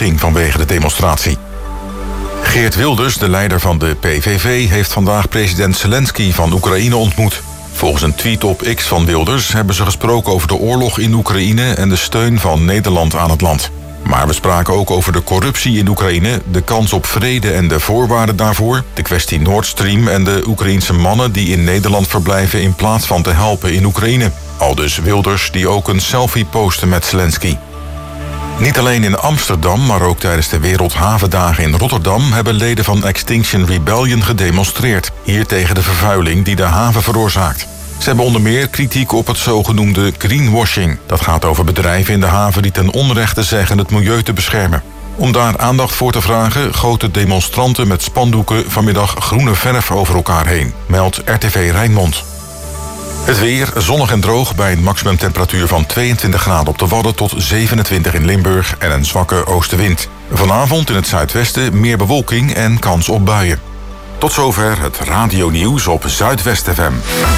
vertraging vanwege de demonstratie. Geert Wilders, de leider van de PVV, heeft vandaag president Zelensky van Oekraïne ontmoet. Volgens een tweet op X van Wilders hebben ze gesproken over de oorlog in Oekraïne en de steun van Nederland aan het land. Maar we spraken ook over de corruptie in Oekraïne, de kans op vrede en de voorwaarden daarvoor, de kwestie Nord Stream en de Oekraïense mannen die in Nederland verblijven in plaats van te helpen in Oekraïne. Aldus Wilders, die ook een selfie postte met Zelensky. Niet alleen in Amsterdam, maar ook tijdens de Wereldhavendagen in Rotterdam hebben leden van Extinction Rebellion gedemonstreerd. Hier tegen de vervuiling die de haven veroorzaakt. Ze hebben onder meer kritiek op het zogenoemde greenwashing. Dat gaat over bedrijven in de haven die ten onrechte zeggen het milieu te beschermen. Om daar aandacht voor te vragen goten demonstranten met spandoeken vanmiddag groene verf over elkaar heen, meldt RTV Rijnmond. Het weer, zonnig en droog bij een maximumtemperatuur van 22 graden op de Wadden tot 27 in Limburg en een zwakke oostenwind. Vanavond in het zuidwesten meer bewolking en kans op buien. Tot zover het radionieuws op Zuidwest FM.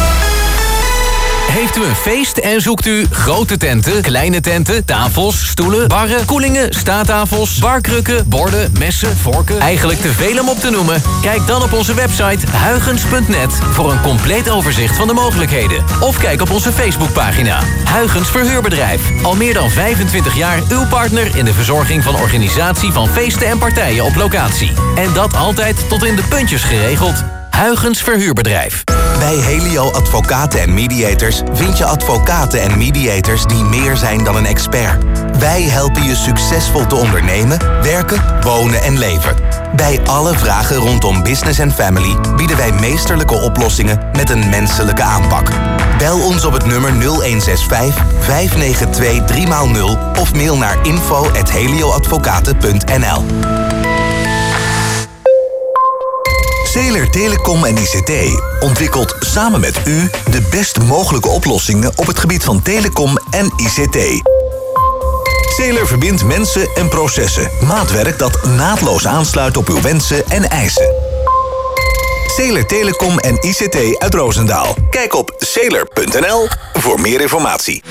Heeft u een feest en zoekt u grote tenten, kleine tenten, tafels, stoelen, barren, koelingen, staattafels, barkrukken, borden, messen, vorken? Eigenlijk te veel om op te noemen? Kijk dan op onze website huygens.net voor een compleet overzicht van de mogelijkheden. Of kijk op onze Facebookpagina. Huygens Verhuurbedrijf. Al meer dan 25 jaar uw partner in de verzorging van organisatie van feesten en partijen op locatie. En dat altijd tot in de puntjes geregeld. Huygens Verhuurbedrijf. Bij Helio Advocaten en Mediators vind je advocaten en mediators die meer zijn dan een expert. Wij helpen je succesvol te ondernemen, werken, wonen en leven. Bij alle vragen rondom business en family bieden wij meesterlijke oplossingen met een menselijke aanpak. Bel ons op het nummer 0165 592 3x0 of mail naar info@helioadvocaten.nl. Zeeler Telecom en ICT ontwikkelt samen met u de best mogelijke oplossingen op het gebied van telecom en ICT. Zeeler verbindt mensen en processen. Maatwerk dat naadloos aansluit op uw wensen en eisen. Zeeler Telecom en ICT uit Roosendaal. Kijk op zeeler.nl voor meer informatie.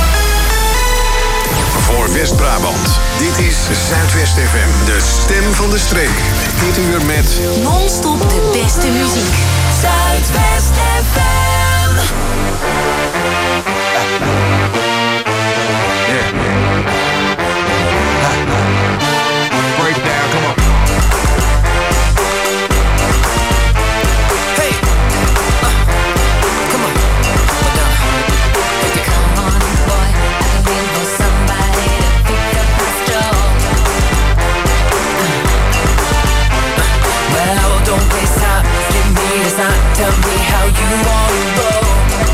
Voor West-Brabant. Dit is Zuidwest FM, de stem van de streek. Dit uur met non-stop de beste muziek. Zuidwest FM. Break it down, come on. Hey. Come on. Come on, boy. I've been for somebody to pick up my straw. Well, don't waste time. Give me a sign. Tell me how you want to roll.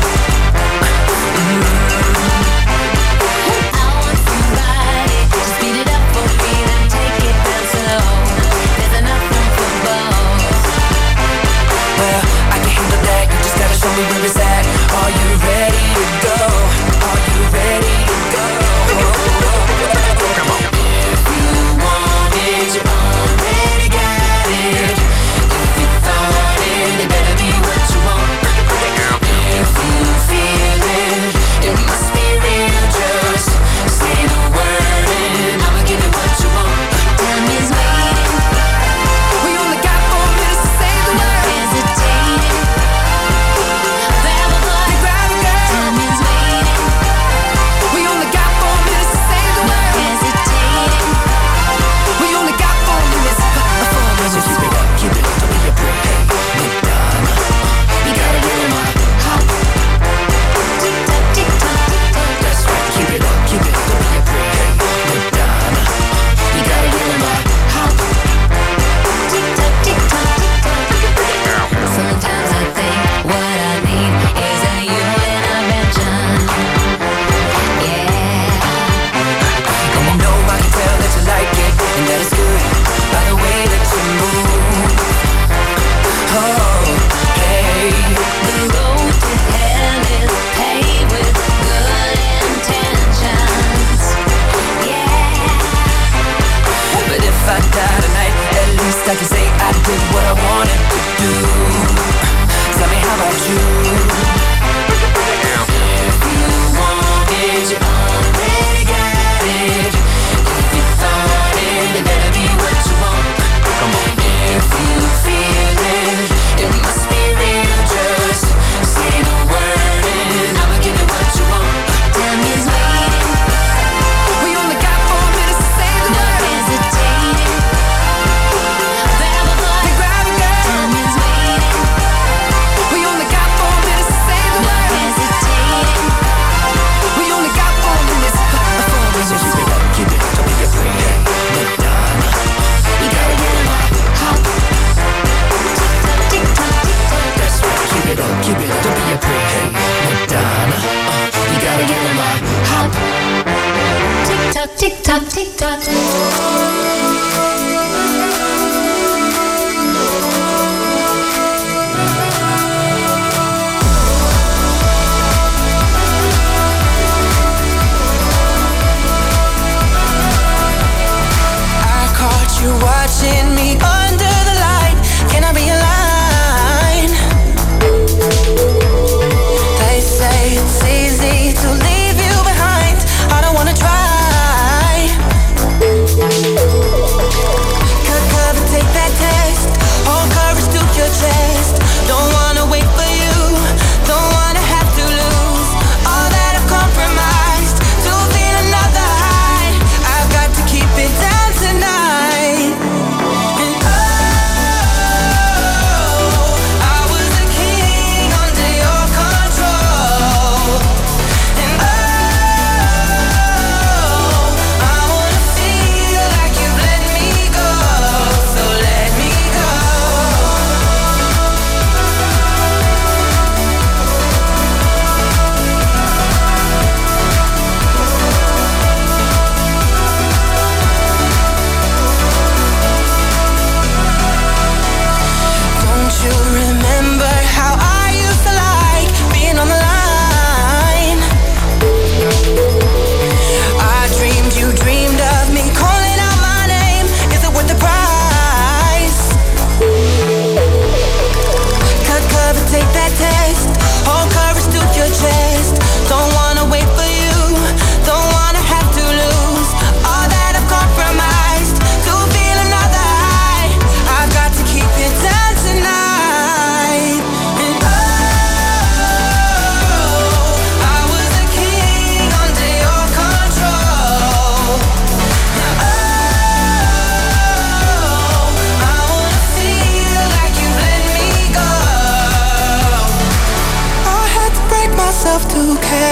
I want somebody to speed it up for me, then take it down slow. There's enough room for both. Well, I can handle that. You just gotta show me where it's at. Are you ready to go? Are you ready to go? Come on. If you want it, you already got it. If you thought it, it better be what you want.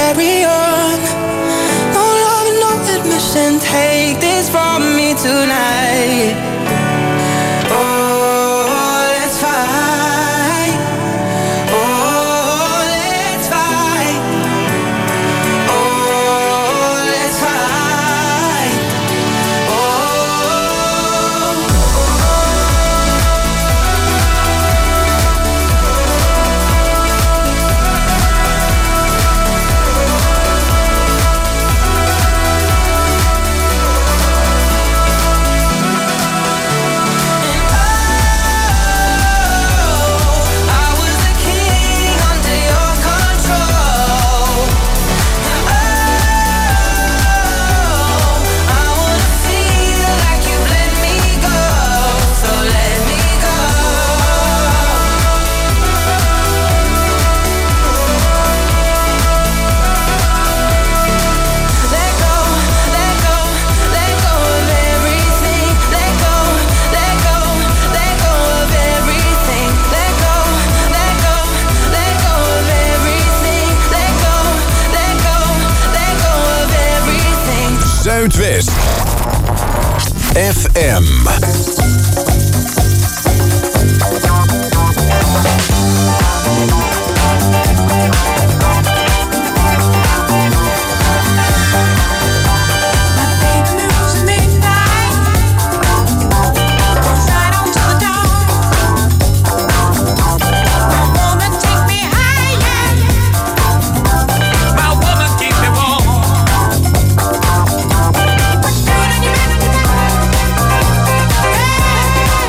carry on. No love, no admission. Take this from me tonight. Oh, let's fight. Oh, let's fight. Oh, let's fight. Zuidwest FM. Hey!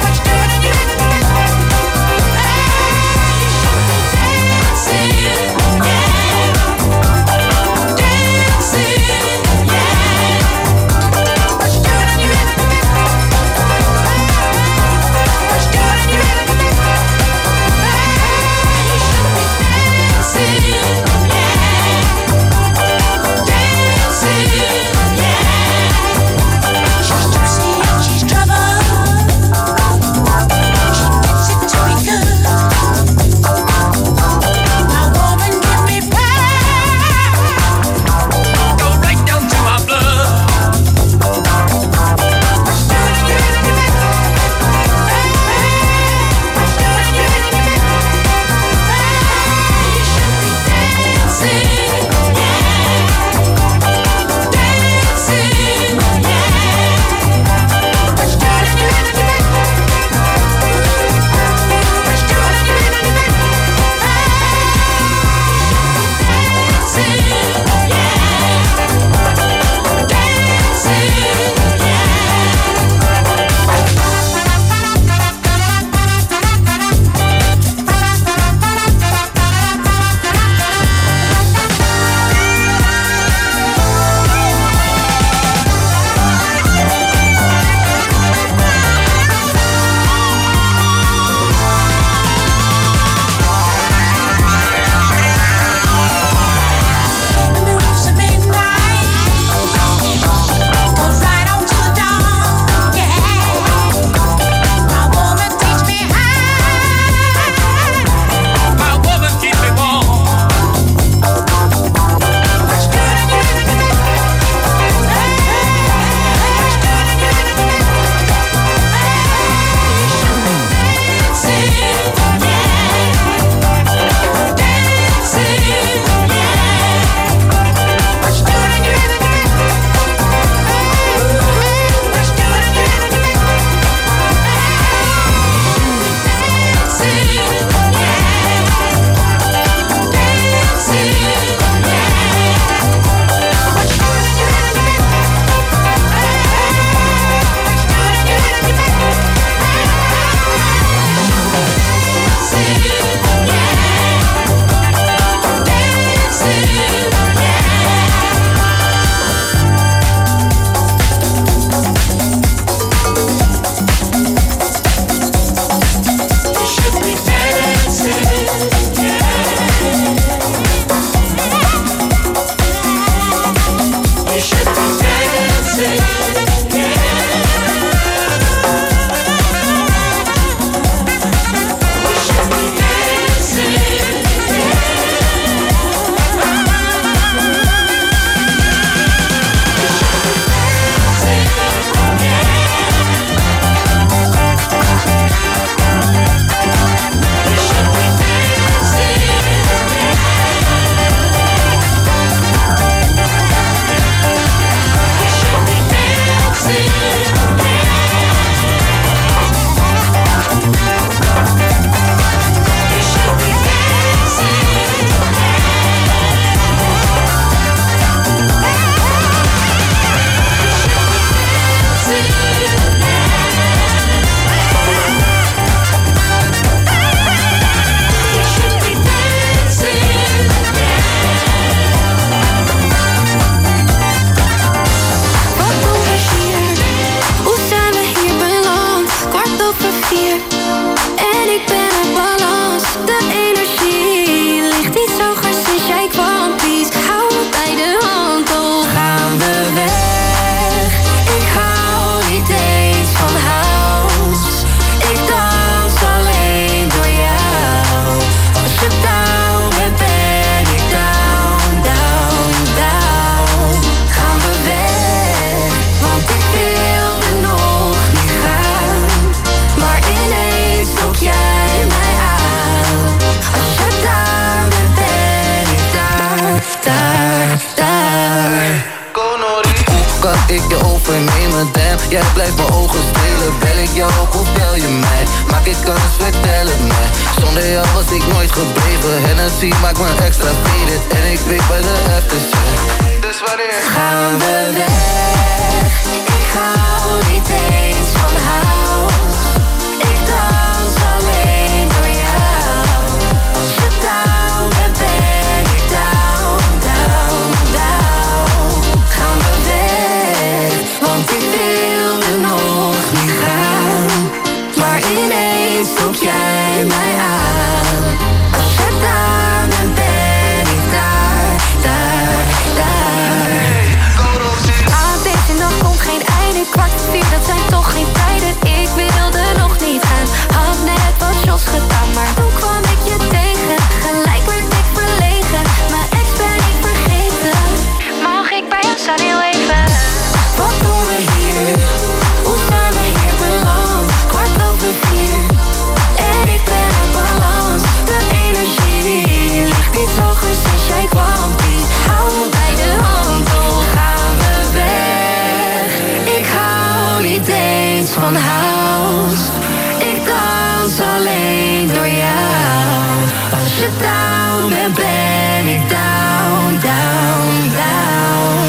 Jij blijft mijn ogen stelen. Bel ik jou op of bel je mij? Maak ik kans, vertel het mij. Zonder jou was ik nooit gebleven. Hennessy maakt me extra faded. En ik weet bij de FTC. Dus wanneer gaan we weg? Ik hou niet eens van house. Ik dans alleen door jou. Als je down bent, ben ik down, down, down. Gaan we weg, want ik wilde nog niet gaan. Maar ineens trok jij mij aan. Als je daar bent, ben ik daar, daar, daar. Aan deze nacht komt geen einde, 3:15, dat zijn toch geen tijden. Ik wilde nog niet gaan, had net wat shots gedaan. Maar toen kwam ik je tegen, gelijk werd ik verlegen. Mijn ex ben ik vergeten, mag ik bij jou staan heel even? Wat doen we hier? Hoe zijn we hier beland? 3:15 en ik ben in balans. De energie ligt iets hoger sinds jij kwam. Die hou me bij de hand, toch gaan we weg. Ik hou niet eens van house. Ik dans alleen door jou. Als je down bent, ben ik down, down, down.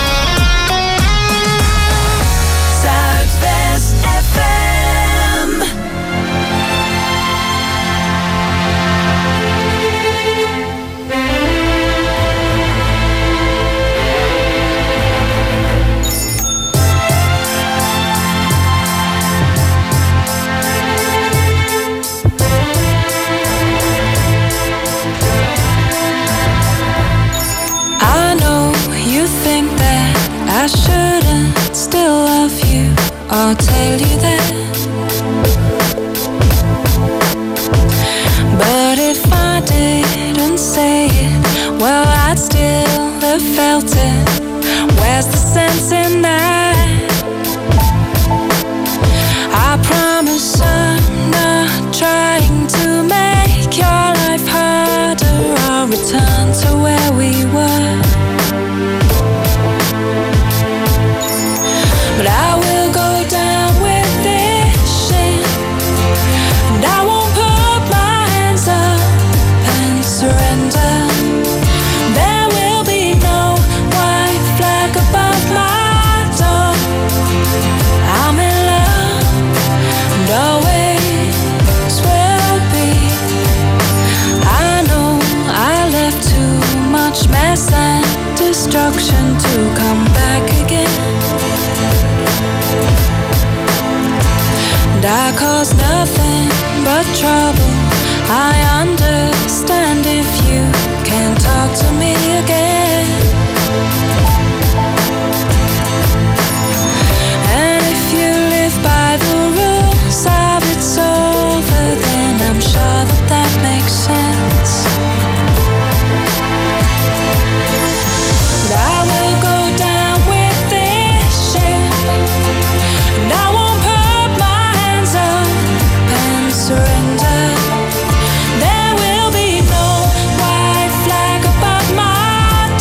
Zuidwest FM. I know you think that I shouldn't still love you. I'll tell you that. But if I didn't say it, well, I'd still have felt it. Where's the sense in that? I promise I'm not trying to make your life harder. I'll return to where we were. But I will go down with this shit. And I won't put my hands up and surrender. There will be no white flag above my door. I'm in love, and always will be. I know I left too much mess and destruction to come back again. And I caused nothing but trouble. I understand if you can't talk to me again. And if you live by the rules of it's over, then I'm sure that that makes sense. But I will go down with this shit. And I won't put my hands up and surrender. There will be no white flag above my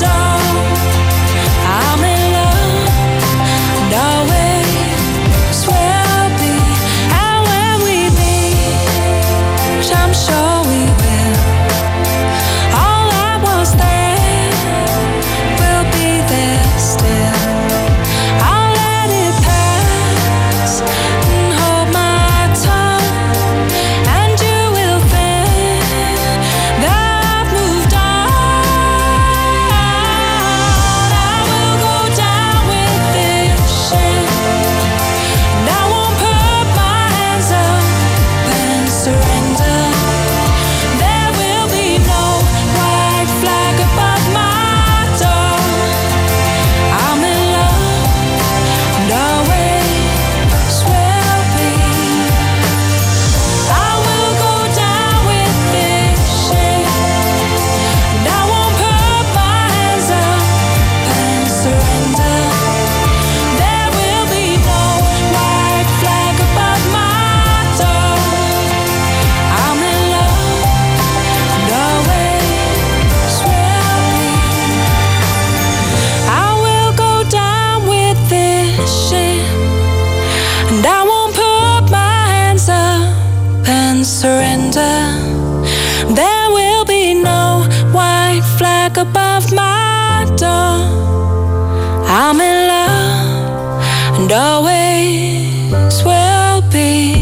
surrender. There will be no white flag above my door. I'm in love and always will be.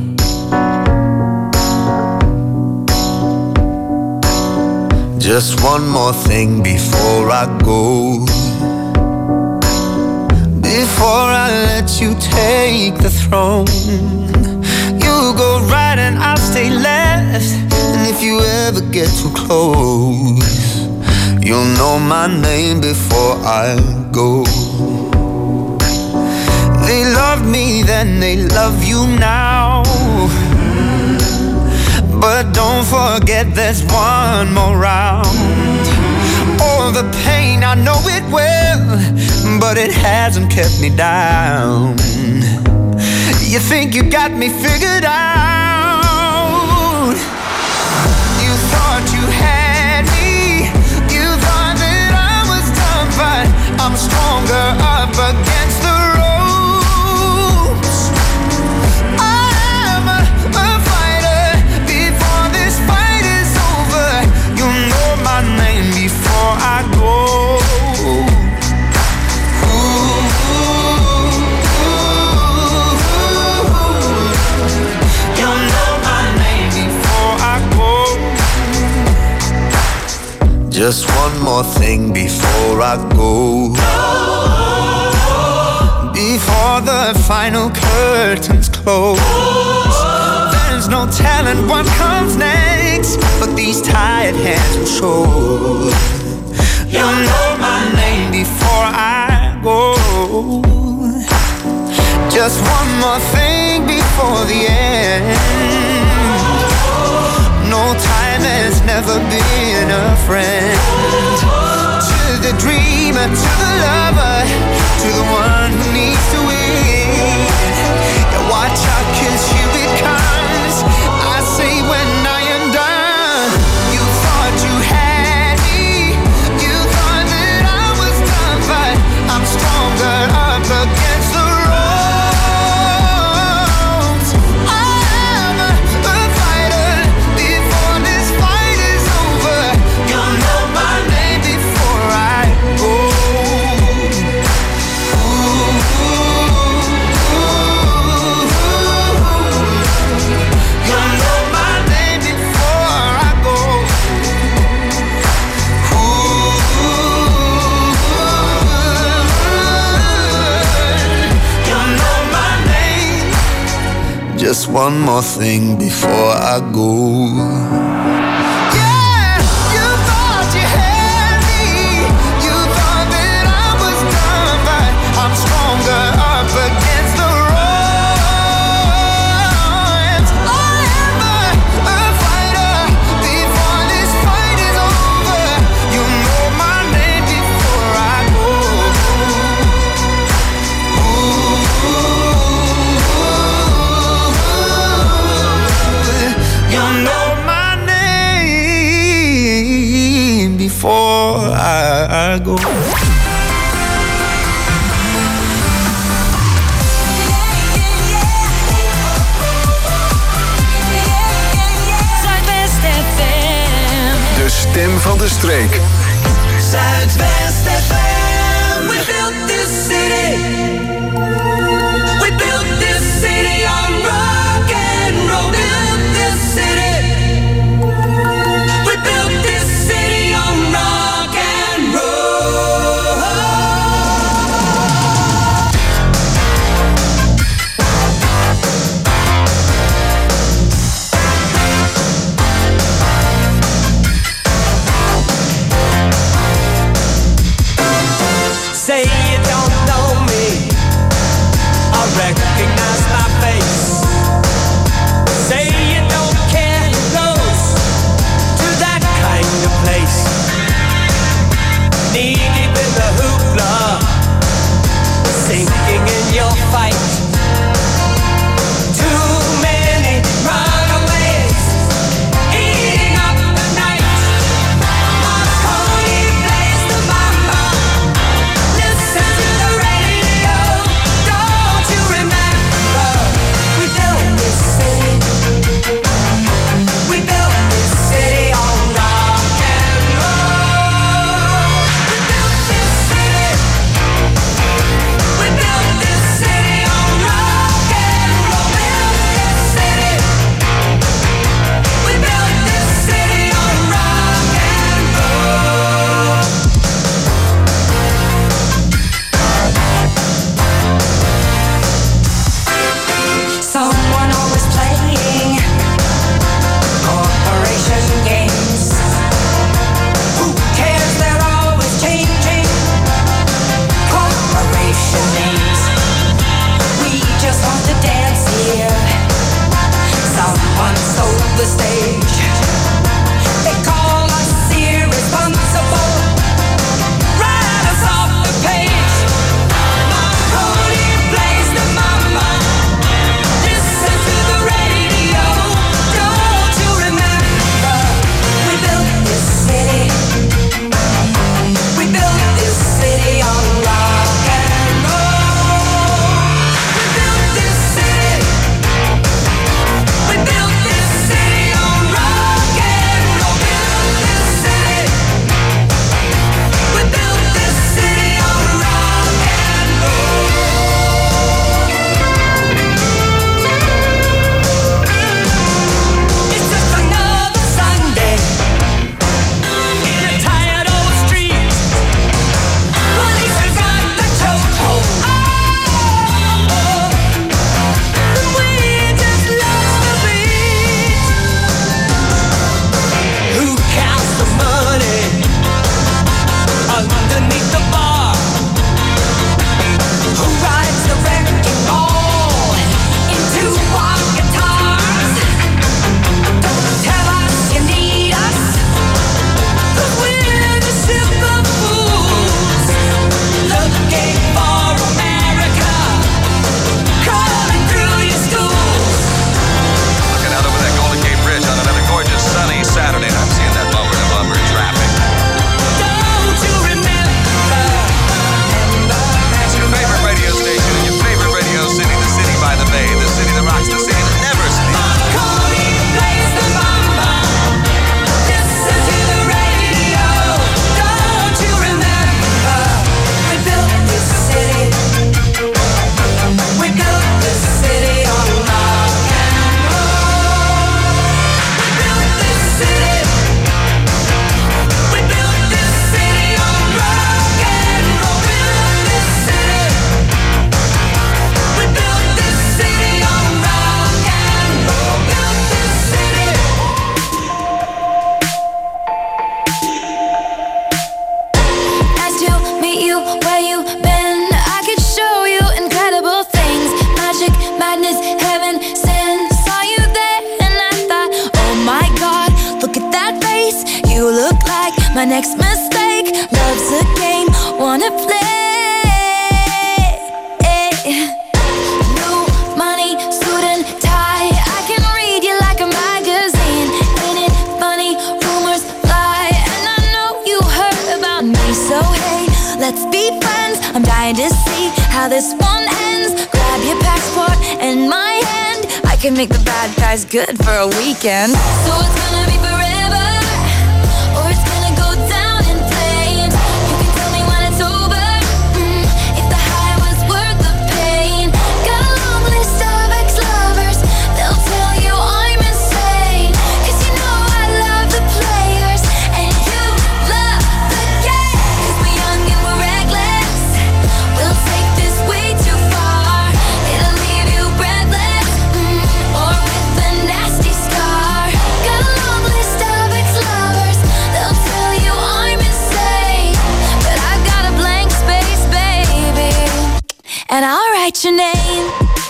Just one more thing before I go. Before I let you take the throne. You go right and I'll stay left. And if you ever get too close, you'll know my name before I go. They loved me then, they love you now. But don't forget there's one more round. Oh, the pain, I know it will, but it hasn't kept me down. You think you got me figured out. You thought you had me. You thought that I was done, but I'm stronger up against the ropes. I'm a fighter. Before this fight is over, you'll know my name before I go. Just one more thing before I go. Before the final curtains close. There's no telling what comes next, but these tired hands will show. You'll know my name before I go. Just one more thing before the end. No time has never been a friend. To the dreamer, to the lover, to the one who needs to win. Yeah, watch out, 'cause here it comes. I say when I am done. You thought you had me. You thought that I was done, but I'm stronger up against the ropes. I'm a fighter. Before this fight is over, you'll know my name before I go. You'll know my name before I go. You'll know my name. Just one more thing before I go. Yeah, you thought you had me. You thought that I was done, but I'm stronger up against the ropes. I am a fighter. Before this fight is over, you know my name before I go. You know my name before I go. Zuidwest FM. De stem van de streek. Zuidwest FM. We built this city. We built this city on rock and roll. Built this city. We built this city on rock and roll. Say you don't know me. the stage. They call us irresponsible, write us off the page. Marconi plays the mama. Listen to the radio. Don't you remember? We built this city. We built this city on rock and roll. We built this city. We built this city on rock and roll. We built this city on rock and roll. It's just another Sunday in a tired old street. Police have got the chokehold. We just lost the beat. Who counts the money underneath the bar? Who rides the wrecking ball into our guitars? Don't tell us you need us, 'cause we're the sugar fools looking for America, crawling through your schools. Looking out over that Golden Gate Bridge on another gorgeous sunny Saturday night. I'm seeing that bumper to bumper traffic. Don't you remember? It's your favorite radio station in your favorite radio city, the city by the bay, the city that rocks, the city that never sleeps. Marconi plays the mama. Listen to the radio. Don't you remember? We built this city. We built this city on rock and roll. We built this city. We built this city on rock and roll. We built this city. We built this city on rock and roll. Built this city. Nice to meet you, where you been? I could show you incredible things. Magic, madness, heaven, sin. Saw you there and I thought, oh my God, look at that face. You look like my next mistake. Love's a game, wanna play. New money, suit and tie. I can read you like a magazine. Ain't it funny? Rumors fly, and I know you heard about me. So hey, let's be friends. I'm dying to see how this one ends. Grab your passport and my hand. I can make the bad guys good for a weekend. So it's gonna be forever, or it's gonna go down in flames. You can tell me when it's over, if the high was worth the pain. Got a long list of ex-lovers. They'll tell you I'm insane, 'cause you know I love the players and you love the game. 'Cause we're young and we're reckless. We'll take this way too far. It'll leave you breathless, or with a nasty scar. Got a long list of ex-lovers. They'll tell you I'm insane, but I've got a blank space, baby, and I'll write your name.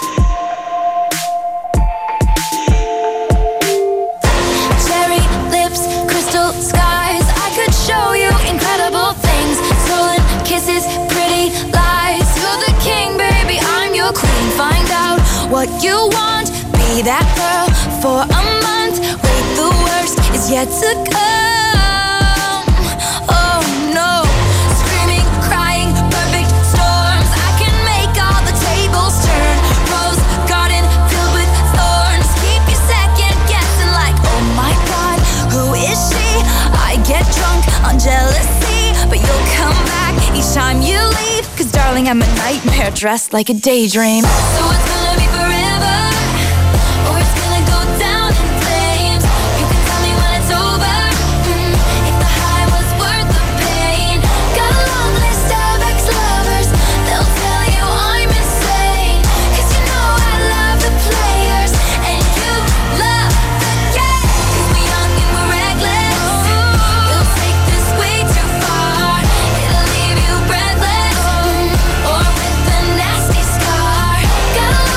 Cherry lips, crystal skies. I could show you incredible things. Stolen kisses, pretty lies. You're the king, baby, I'm your queen. Find out what you want. Be that girl for a month. Wait, the worst is yet to come. Oh no. Screaming, crying, perfect storms. I can make all the tables turn. Rose garden filled with thorns. Keep you second guessing like, oh my God, who is she? I get drunk on jealousy, but you'll come back each time you leave. 'Cause darling, I'm a nightmare dressed like a daydream. So it's gonna be forever, or it's gonna go down in flames. You can tell me when it's over, if the high was worth the pain. Got a long list of ex-lovers. They'll tell you I'm insane, 'cause you know I love the players and you love the game. 'Cause we're young and we're reckless. We'll take this way too far. It'll leave you breathless, or with a nasty scar. Got a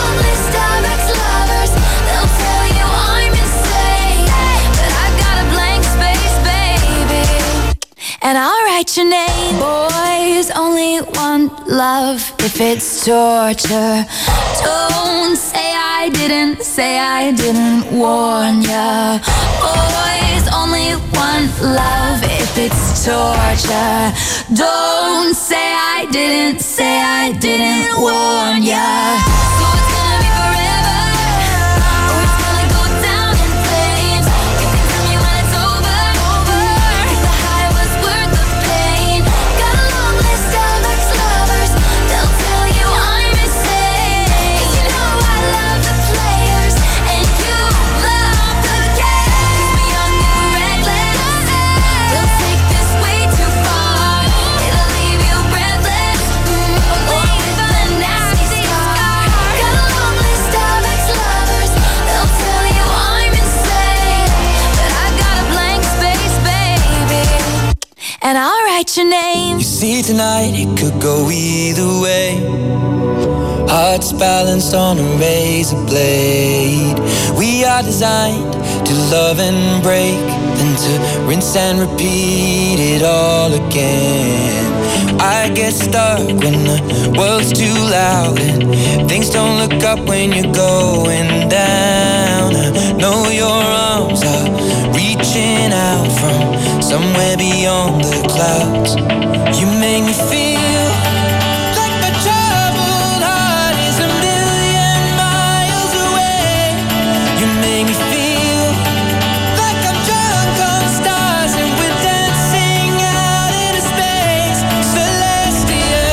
write your name. Boys only want love if it's torture. Don't say I didn't warn ya. Boys only want love if it's torture. Don't say I didn't warn ya. So it's gonna be forever, or it's gonna go down in flames. You can tell me when it's over. The high was worth the pain. Got a long list of ex-lovers. They'll tell you I'm insane. You know I love the players, and you love the game. We're young and we're reckless. We'll take this way too far. It'll leave you breathless. Leave a nasty scar. Got a long list of ex-lovers. They'll tell you I'm insane, but I got a blank space, baby, and I'll write your name. You see tonight it could go either way. Hearts balanced on a razor blade. We are designed to love and break, then to rinse and repeat it all again. I get stuck when the world's too loud and things don't look up when you're going down. I know your arms are reaching out from somewhere beyond the clouds. You make me feel like my troubled heart is a million miles away. You make me feel like I'm drunk on stars and we're dancing out into space. Celestial.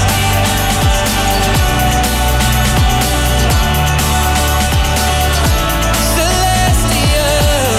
Celestial.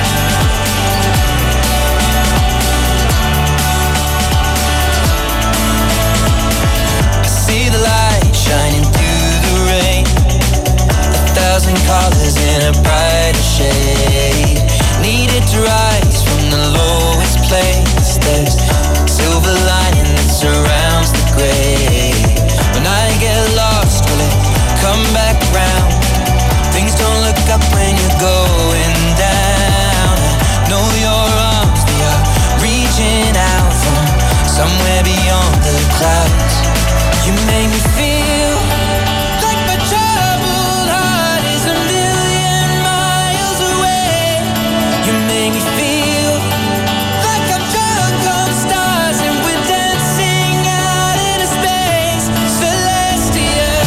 I see the light shining through the rain. 1,000 colors in a brighter shade. Needed to rise from the lowest place. There's silver lining that surrounds the gray. When I get lost, will it come back round? Things don't look up when you're going down. I know your arms, they are reaching out from somewhere beyond the clouds. You make me feel like my troubled heart is a million miles away. You make me feel like I'm drunk on stars and we're dancing out into space. Celestial.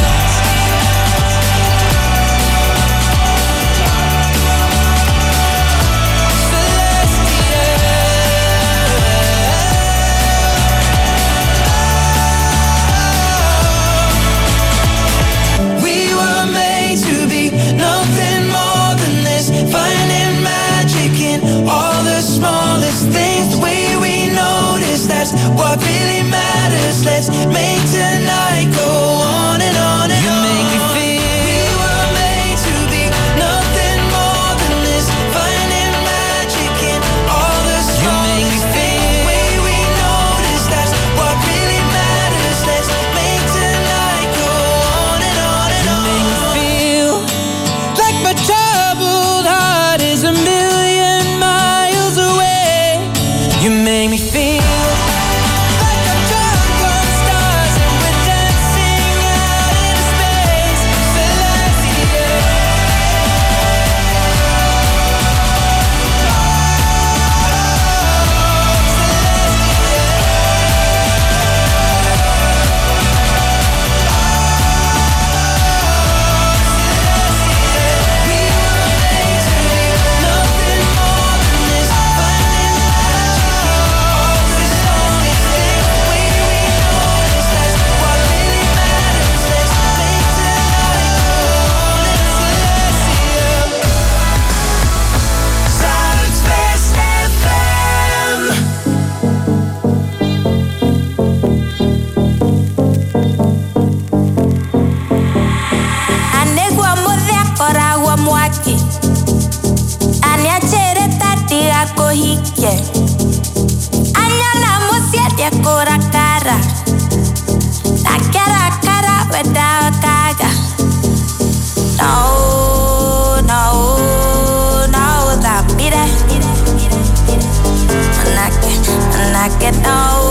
We were made to be nothing more than this. Finding magic in all the smallest things. The way we notice, that's what really matters. Let's make tonight go on and on and on. You make me feel we were made to be nothing more than this. Finding magic in all the smallest things. The way we notice, that's what really matters. Let's make tonight go on and on and on. You make me feel like my troubled heart is a million miles away. You make me feel like I'm drunk on stars and we're dancing out into space. Celestial. We were made to be nothing more than this. Finding magic in all the smallest things. The way we notice, that's what really matters. Let's make tonight go on and celestial. Southwest FM. Anegwa mothe akoragwo mwaki, aniachere tati gakuhikie, anyona mucie ndekurakara, ndakerakara wenda kaga. No, no, no, that beat it. Manake, no.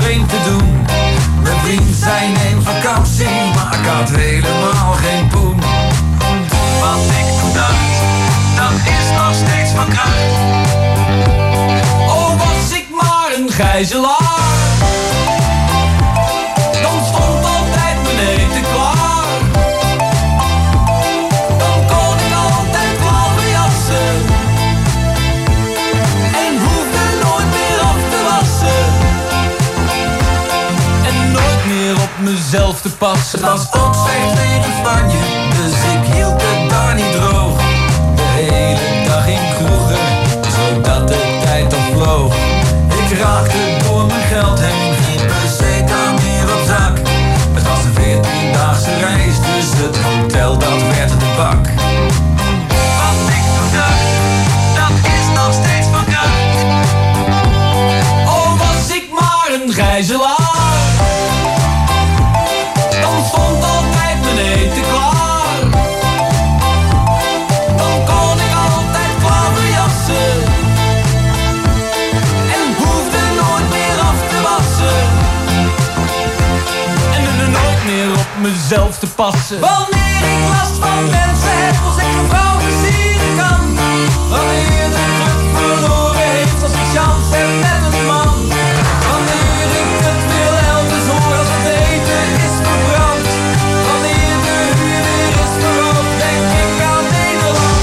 vreemd te doen. Mijn vriend zei neem vakantie, maar ik had helemaal geen poen. Wat ik toen dacht, dat is nog steeds van kracht. Oh, was ik maar een gijzelaar, dan stond altijd mijn eten klaar. Dan kon ik altijd klaverjassen en hoefde nooit meer af te wassen. En nooit meer op mezelf te passen. Het was slecht weer in Spanje, dus ik hield het daar niet droog. De hele dag in kroegen, zodat de tijd al vloog. Ik raakte door mijn geld heen, geen peseta meer op zak. Het was een 14-daagse reis, dus het hotel dat werd de bak. Wat ik toen dacht, dat is nog steeds van kracht. Oh, was ik maar een gijzelaar, dan stond altijd mijn eten klaar. Dan kon ik altijd klaverjassen en hoefde nooit meer af te wassen. En er nooit meer op mezelf te passen. Wanneer ik last van mensen heb, als ik een vrouw versieren kan. Wanneer de club verloren heeft, als ik chance heb met een man. Wanneer ik het wil elders hoor, als het eten is verbrand. Wanneer de huur weer is verhoogd, denk ik aan Nederland.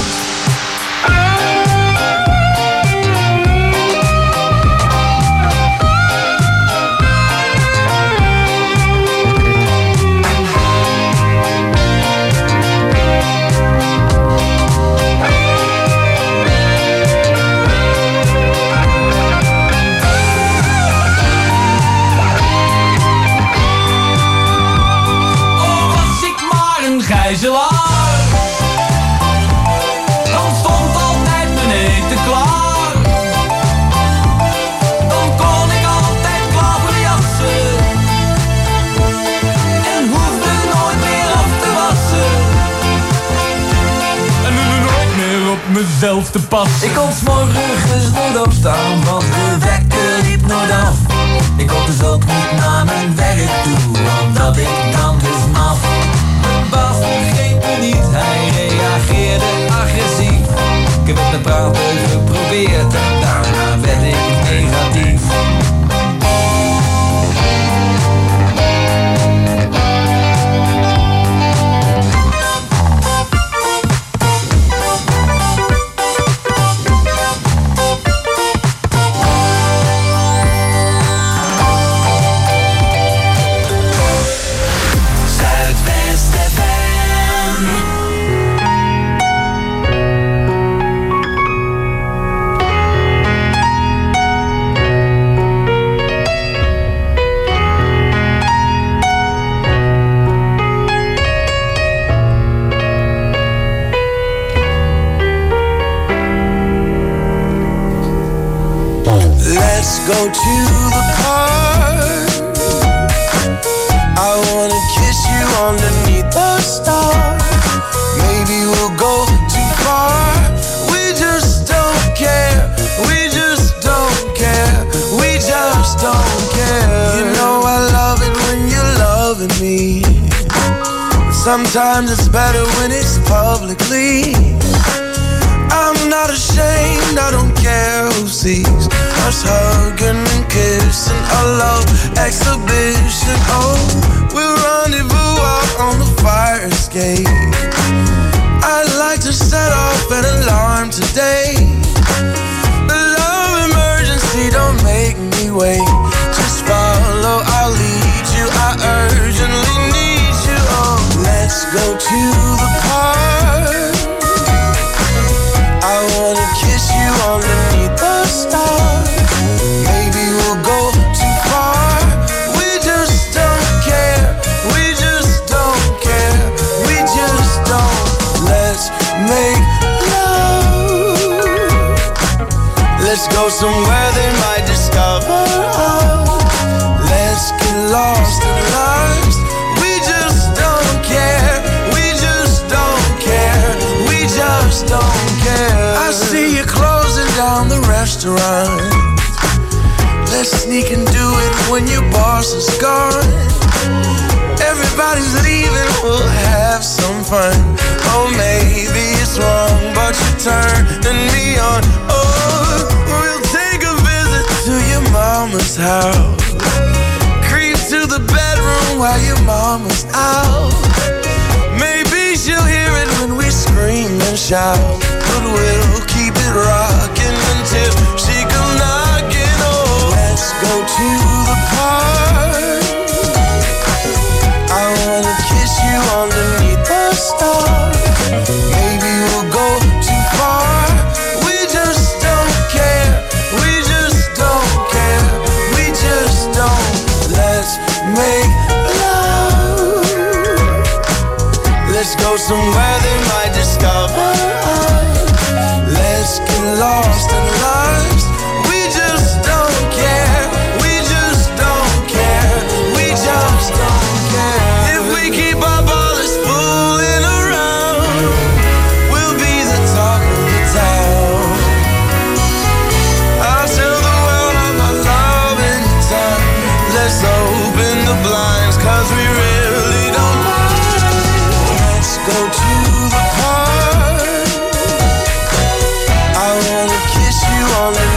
Gijzelaar, dan stond altijd mijn eten klaar. Dan kon ik altijd klaverjassen en hoefde nooit meer af te wassen. En nooit meer op mezelf te passen. Ik kon 's morgens nooit opstaan, want de wekker liep nooit af. Ik kon dus ook niet naar mijn werk toe, omdat ik dan dus maf. Mijn baas begreep me niet, hij reageerde agressief. Ik heb het met praten geprobeerd en daarna werd ik negatief. Go to the park, I wanna kiss you underneath the stars. Maybe we'll go too far, we just don't care. We just don't care, we just don't care. You know I love it when you're loving me. Sometimes it's better when it's publicly. I'm not ashamed, I don't care who sees us hugging and kissing, a love exhibition. Oh, we'll rendezvous out on the fire escape. I'd like to set off an alarm today. A love emergency, don't make me wait. Just follow, I'll lead you, I urgently need you. Oh, let's go to the park, I wanna kiss you underneath the stars. Maybe we'll go too far, we just don't care. We just don't care, we just don't. Let's make love, let's go somewhere they might discover us. Let's get lost in lives, we just don't care. We just don't care, we just don't care. I see you closing down the restaurant. Let's sneak and do it when your boss is gone. Everybody's leaving, we'll have some fun. Oh, maybe it's wrong, but you're turning me on. Oh, we'll take a visit to your mama's house. Creep to the bedroom while your mama's out. Maybe she'll hear it when we scream and shout. But we'll keep it rocking until she comes knocking. Oh, let's go to the park. I wanna kiss you underneath the stars. Maybe we'll go too far. We just don't care. We just don't care. We just don't. Let's make love. Let's go somewhere they might discover us. Let's get lost in lives. We just don't care. We just don't care. We just don't care. If we keep our ballers fooling around, we'll be the talk of the town. I'll tell the world I'm my love in time. Let's open the blinds, 'cause we really don't mind. Let's go to the park. I wanna kiss you on the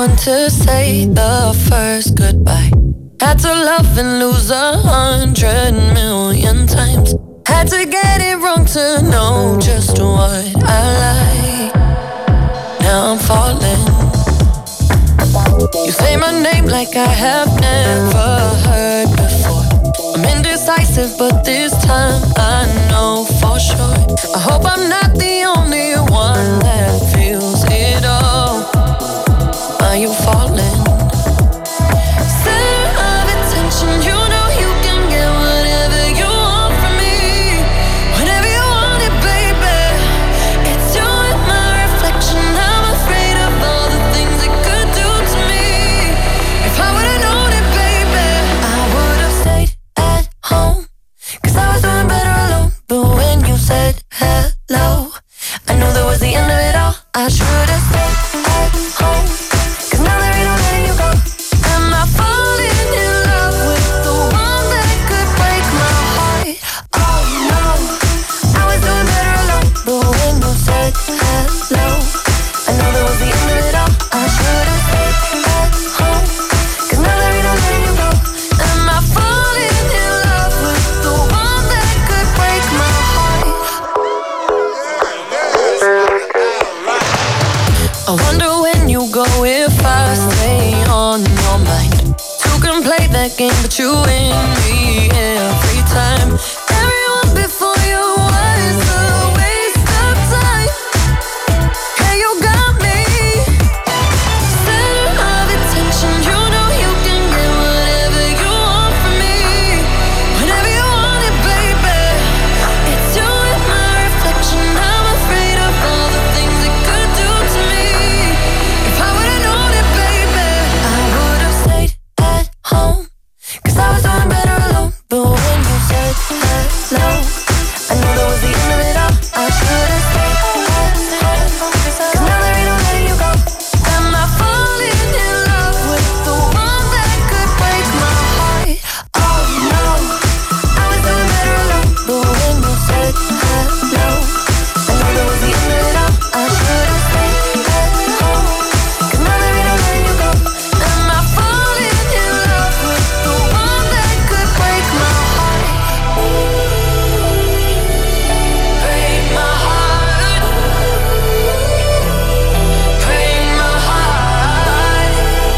one to say the first goodbye. Had to love and lose 100 million times. Had to get it wrong to know just what I like. Now I'm falling. You say my name like I have never heard before. I'm indecisive, but this time I know for sure. I hope I'm not the only one that feels it all. Are you falling? Center of attention, you know you can get whatever you want from me. Whenever you want it, baby. It's you and my reflection. I'm afraid of all the things it could do to me. If I would've known it, baby, I would've stayed at home. 'Cause I was doing better alone. But when you said hello, I knew that was the end of it all. I should've stayed at home. 'Cause now there ain't no letting you go. Am I falling in love with the one that could break my heart? Oh no, I was doing better alone. But when you said hello, I knew that was the end of it all. I should've stayed at home. 'Cause now there ain't no letting you go. Am I falling in love with the one that could break my heart? I wonder when you go if I stay on your mind. Two can play that game, but you win me every time. Everyone before you was a waste of time. Hey, you got me. Center of attention, you know you can get whatever you want from me. Whenever you want it, baby. It's you and my reflection. I'm afraid of all the things it could do to me. If I would've known it, baby, I would've stayed at home. 'Cause I was doing better alone. But when you said hello, I knew that was the end of it all. I should've stayed at home. 'Cause now there ain't no letting you go. Am I falling in love with the one that could break my heart? Oh no, I was doing better alone. But when you said hello, I knew that was the end of it all. I should've stayed at home. 'Cause now there ain't no letting you go. Am I falling in love with the one that could break my heart? Break my heart. Break my heart.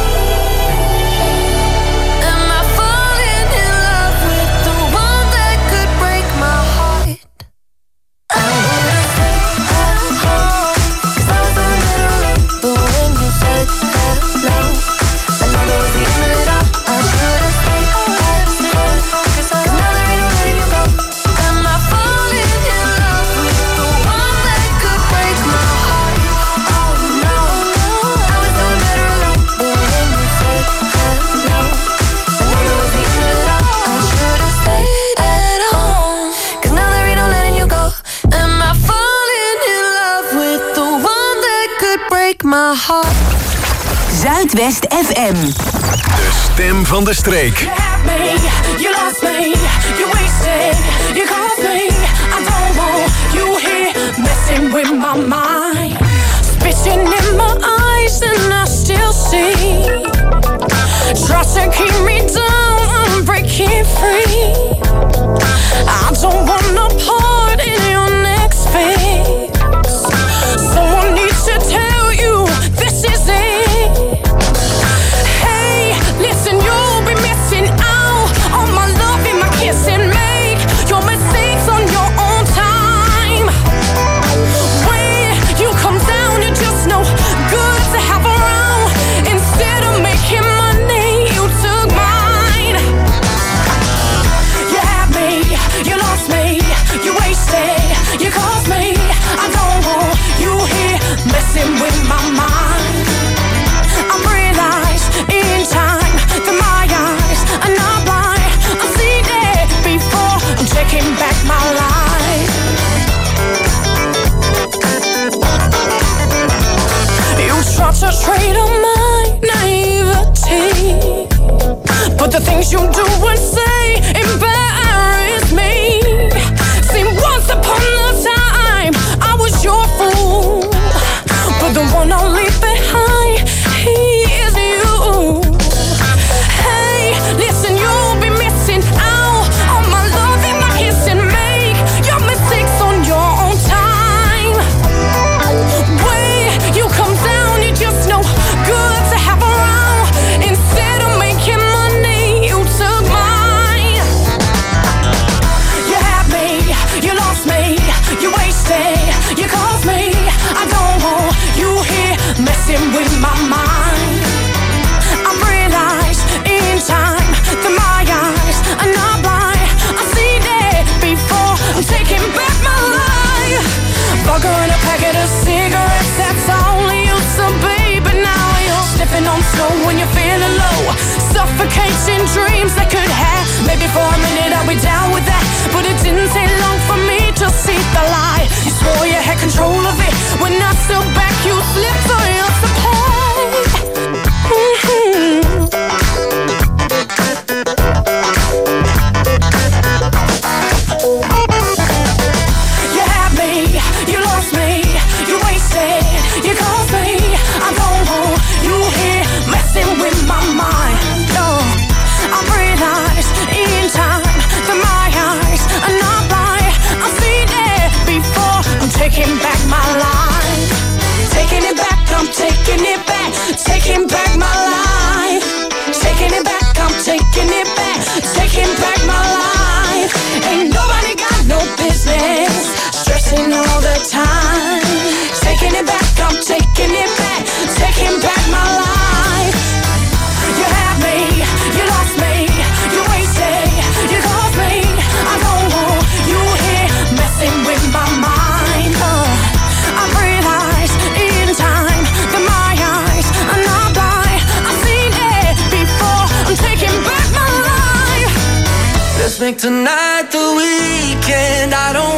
Am I falling in love with the one that could break my heart? I would've stayed at home. 'Cause I was doing better alone. But when you said hello, I knew that was the end of it all. I should've stayed at home. 'Cause now there ain't no letting you go. Am I falling in love with the one that could break my heart? Oh no, I was doing better alone. But when you said hello, I knew that was the end of it all. I should've stayed at home. 'Cause now there ain't no letting you go. Am I falling in love with the one that could break my heart? Zuidwest FM. De stem van de streek. You had me, you lost me, you wasted, you caused me. I don't want you here messing with my mind. Spitting in my eyes and I still see. Try to keep me down, I'm breaking free. I don't want no part in your next phase. Someone needs to tell you this is it. Hey, listen, you'll be missing out on my love and my kiss and make your mistakes on your own time. When you come down, you're just no good to have around. Instead of making money, you took mine. You had me, you lost me, you wasted, you caused me. I don't want you here messing with my mind. I realize in time that my eyes are not blind. I've seen it before, I'm taking back my life. You try to trade on my naivety, but the things you do and say embarrass me. See, once upon a time your fool, but the one I'll leave behind, he burger and a packet of cigarettes. That's all you used to be, but now you're sniffing on snow when you're feeling low. Suffocating dreams that could have. Maybe for a minute I'll be down with that, but it didn't take long for me to see the lie. You swore you had control of it. When I stood back, you slipped on your supply. You had me, you lost me, you wasted, you caused me. I don't want you here messing with my mind. No, I realized in time that my eyes are not blind. I've seen it before. I'm taking back my life. Taking it back, I'm taking it back. Taking back my life. Taking it back, I'm taking it back. Taking back my life. Ain't nobody got no business stressing all the time. Taking it back, I'm taking it back. Taking back my life. You had me, you lost me, you wasted, you caused me. I don't want you here messing with my mind. I realized in time that my eyes are not blind. I've seen it before. I'm taking back my life. Let's make tonight the weekend. I don't